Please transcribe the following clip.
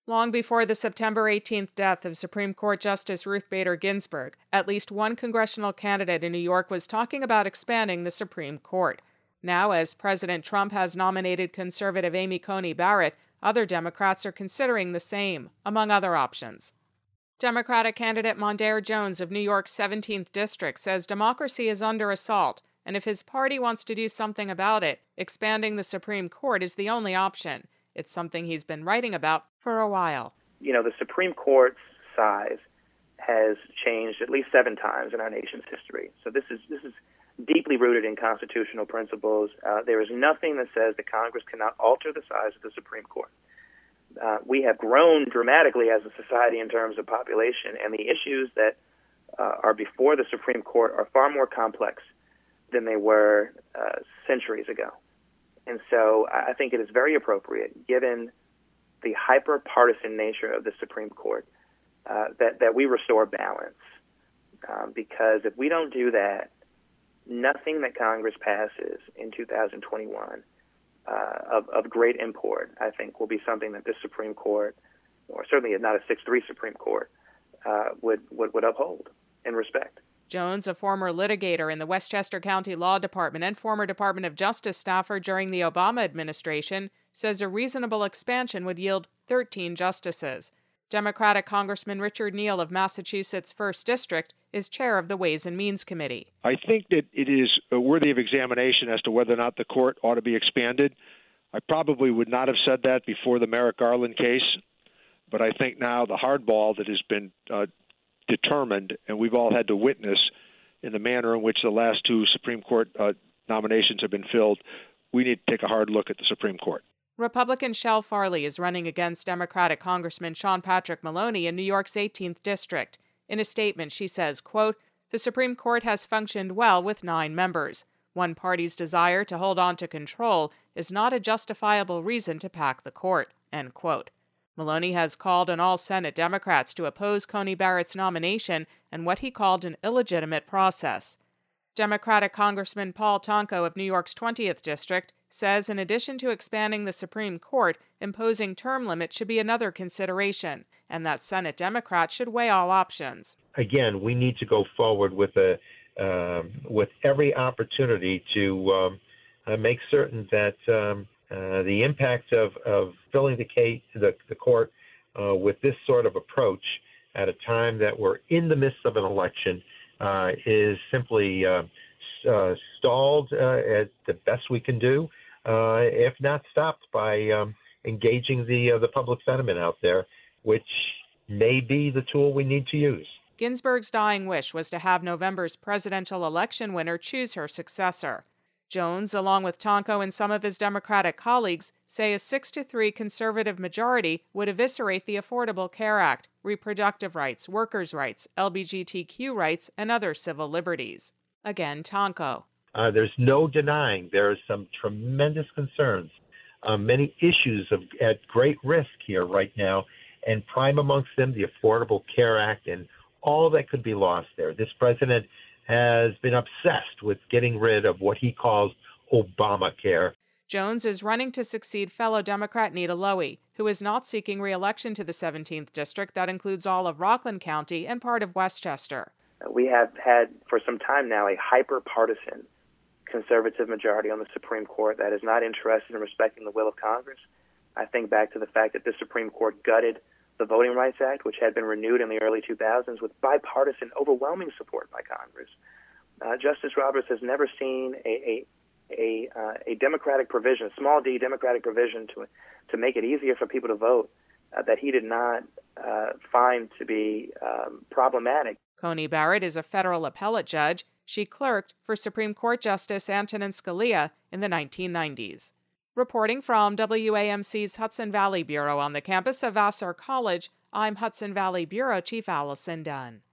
Long before the September 18th death of Supreme Court Justice Ruth Bader Ginsburg, at least one congressional candidate in New York was talking about expanding the Supreme Court. Now, as President Trump has nominated conservative Amy Coney Barrett, other Democrats are considering the same, among other options. Democratic candidate Mondaire Jones of New York's 17th District says democracy is under assault, and if his party wants to do something about it, expanding the Supreme Court is the only option. It's something he's been writing about for a while. The Supreme Court's size has changed at least 7 times in our nation's history. So this is deeply rooted in constitutional principles. There is nothing that says that Congress cannot alter the size of the Supreme Court. We have grown dramatically as a society in terms of population, and the issues that are before the Supreme Court are far more complex than they were centuries ago. And so I think it is very appropriate, given the hyper-partisan nature of the Supreme Court, that we restore balance. Because if we don't do that, nothing that Congress passes in 2021 of great import, I think, will be something that this Supreme Court, or certainly not a 6-3 Supreme Court, would uphold and respect. Jones, a former litigator in the Westchester County Law Department and former Department of Justice staffer during the Obama administration, says a reasonable expansion would yield 13 justices. Democratic Congressman Richard Neal of Massachusetts' 1st District is chair of the Ways and Means Committee. I think that it is worthy of examination as to whether or not the court ought to be expanded. I probably would not have said that before the Merrick Garland case, but I think now the hardball that has been determined, and we've all had to witness in the manner in which the last 2 Supreme Court nominations have been filled, we need to take a hard look at the Supreme Court. Republican Shel Farley is running against Democratic Congressman Sean Patrick Maloney in New York's 18th District. In a statement, she says, quote, "The Supreme Court has functioned well with 9 members. One party's desire to hold on to control is not a justifiable reason to pack the court," end quote. Maloney has called on all Senate Democrats to oppose Coney Barrett's nomination and what he called an illegitimate process. Democratic Congressman Paul Tonko of New York's 20th District says in addition to expanding the Supreme Court, imposing term limits should be another consideration, and that Senate Democrats should weigh all options. Again, we need to go forward with every opportunity to make certain that the impact of filling the court with this sort of approach at a time that we're in the midst of an election is simply stalled at the best we can do, if not stopped by engaging the public sentiment out there, which may be the tool we need to use. Ginsburg's dying wish was to have November's presidential election winner choose her successor. Jones, along with Tonko and some of his Democratic colleagues, say a 6-3 conservative majority would eviscerate the Affordable Care Act, reproductive rights, workers' rights, LGBTQ rights, and other civil liberties. Again, Tonko. There's no denying there are some tremendous concerns, many issues at great risk here right now, and prime amongst them the Affordable Care Act and all that could be lost there. This president has been obsessed with getting rid of what he calls Obamacare. Jones is running to succeed fellow Democrat Nita Lowey, who is not seeking re-election to the 17th District that includes all of Rockland County and part of Westchester. We have had for some time now a hyper-partisan conservative majority on the Supreme Court that is not interested in respecting the will of Congress. I think back to the fact that the Supreme Court gutted the Voting Rights Act, which had been renewed in the early 2000s with bipartisan, overwhelming support by Congress. Justice Roberts has never seen a democratic provision, a small d democratic provision to make it easier for people to vote that he did not find to be problematic. Coney Barrett is a federal appellate judge. She clerked for Supreme Court Justice Antonin Scalia in the 1990s. Reporting from WAMC's Hudson Valley Bureau on the campus of Vassar College, I'm Hudson Valley Bureau Chief Allison Dunn.